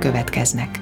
következnek.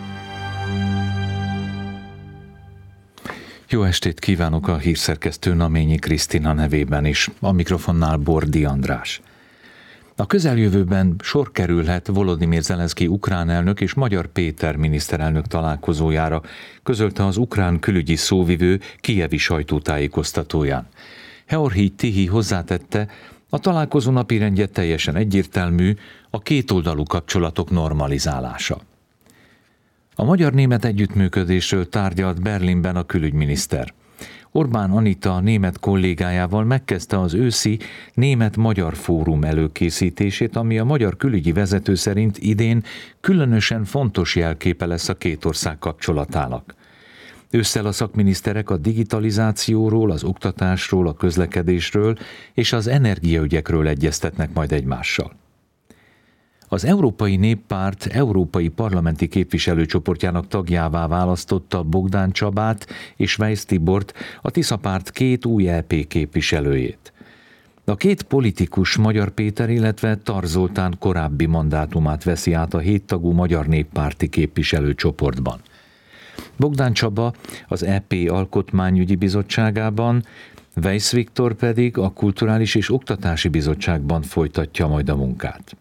Jó estét kívánok a hírszerkesztő Naményi Krisztina nevében is, a mikrofonnál Bordi András. A közeljövőben sor kerülhet Volodymyr Zelenszky ukrán elnök és Magyar Péter miniszterelnök találkozójára, közölte az ukrán külügyi szóvivő kijevi sajtótájékoztatóján. Georgij Tihi hozzátette, a találkozó napirendje teljesen egyértelmű, a kétoldalú kapcsolatok normalizálása. A magyar-német együttműködésről tárgyalt Berlinben a külügyminiszter. Orbán Anita német kollégájával megkezdte az őszi német-magyar fórum előkészítését, ami a magyar külügyi vezető szerint idén különösen fontos jelképe lesz a két ország kapcsolatának. Ősszel a szakminiszterek a digitalizációról, az oktatásról, a közlekedésről és az energiaügyekről egyeztetnek majd egymással. Az Európai Néppárt európai parlamenti képviselőcsoportjának tagjává választotta Bogdán Csabát és Weisz Tibort, a Tisza párt két új EP képviselőjét. A két politikus, Magyar Péter, illetve Tar Zoltán korábbi mandátumát veszi át a 7 tagú Magyar Néppárti képviselőcsoportban. Bogdán Csaba az EP Alkotmányügyi Bizottságában, Weisz Viktor pedig a Kulturális és Oktatási Bizottságban folytatja majd a munkát.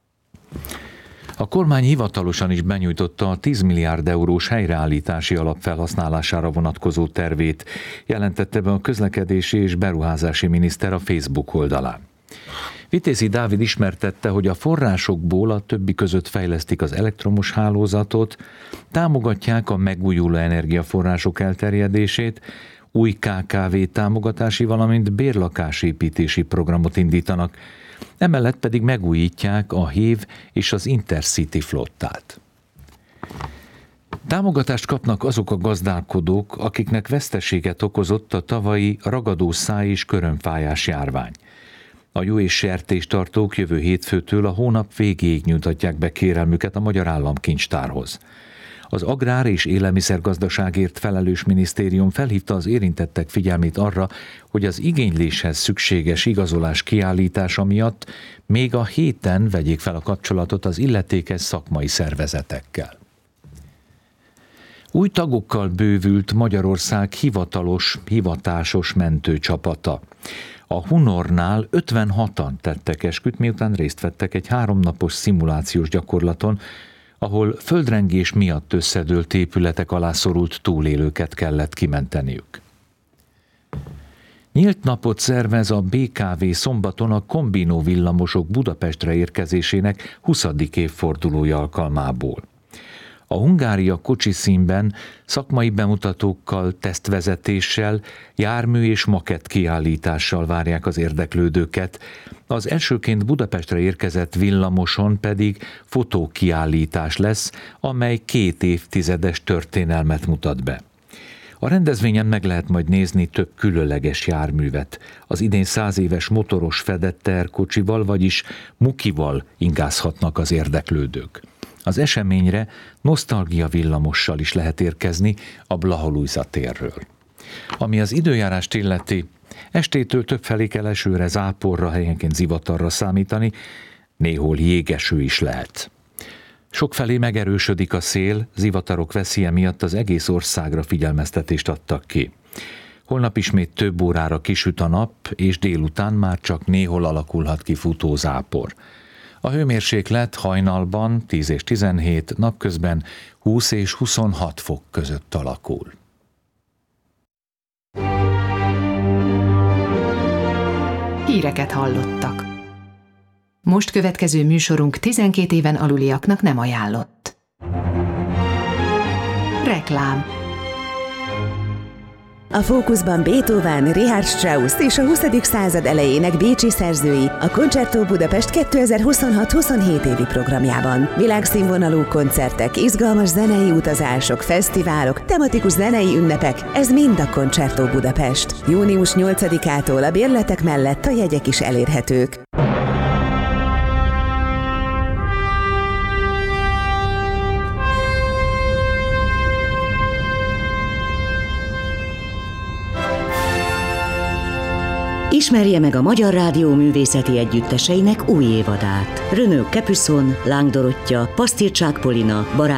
A kormány hivatalosan is benyújtotta a 10 milliárd eurós helyreállítási alap felhasználására vonatkozó tervét, jelentette be a közlekedési és beruházási miniszter a Facebook oldalán. Vitézi Dávid ismertette, hogy a forrásokból a többi között fejlesztik az elektromos hálózatot, támogatják a megújuló energiaforrások elterjedését, új KKV támogatási, valamint bérlakásépítési programot indítanak, emellett pedig megújítják a HÉV és az Intercity flottát. Támogatást kapnak azok a gazdálkodók, akiknek veszteséget okozott a tavalyi ragadószáj és körömfájás járvány. A jó- és sertéstartók jövő hétfőtől a hónap végéig nyújtatják be kérelmüket a Magyar Államkincstárhoz. Az Agrár- és Élelmiszergazdaságért felelős minisztérium felhívta az érintettek figyelmét arra, hogy az igényléshez szükséges igazolás kiállítása miatt még a héten vegyék fel a kapcsolatot az illetékes szakmai szervezetekkel. Új tagokkal bővült Magyarország hivatásos mentőcsapata. A Hunornál 56-an tettek esküt, miután részt vettek egy 3 napos szimulációs gyakorlaton, ahol földrengés miatt összedőlt épületek alá szorult túlélőket kellett kimenteniük. Nyílt napot szervez a BKV szombaton a kombinó villamosok Budapestre érkezésének 20. évfordulója alkalmából. A Hungária kocsiszínben szakmai bemutatókkal, tesztvezetéssel, jármű és makett kiállítással várják az érdeklődőket, az elsőként Budapestre érkezett villamoson pedig fotókiállítás lesz, amely 2 évtizedes történelmet mutat be. A rendezvényen meg lehet majd nézni több különleges járművet. Az idén 100 éves motoros fedett teherkocsival, vagyis Mukival ingázhatnak az érdeklődők. Az eseményre nosztalgia villamossal is lehet érkezni a Blaha-Lujza térről. Ami az időjárást illeti, estétől többfelé kell esőre, záporra, helyenként zivatarra számítani, néhol jégeső is lehet. Sokfelé megerősödik a szél, zivatarok veszélye miatt az egész országra figyelmeztetést adtak ki. Holnap ismét több órára kisüt a nap, és délután már csak néhol alakulhat ki futózápor. A hőmérséklet hajnalban 10 és 17, napközben 20 és 26 fok között alakul. Híreket hallottak. Most következő műsorunk 12 éven aluliaknak nem ajánlott. Reklám. A fókuszban Beethoven, Richard Strauss és a 20. század elejének bécsi szerzői a Concerto Budapest 2026-27 évi programjában. Világszínvonalú koncertek, izgalmas zenei utazások, fesztiválok, tematikus zenei ünnepek, ez mind a Concerto Budapest. Június 8-ától a bérletek mellett a jegyek is elérhetők. Ismerje meg a Magyar Rádió művészeti együtteseinek új évadát. Renaud Capuçon, Láng Dorottya, Pasztircsák Polina, Barát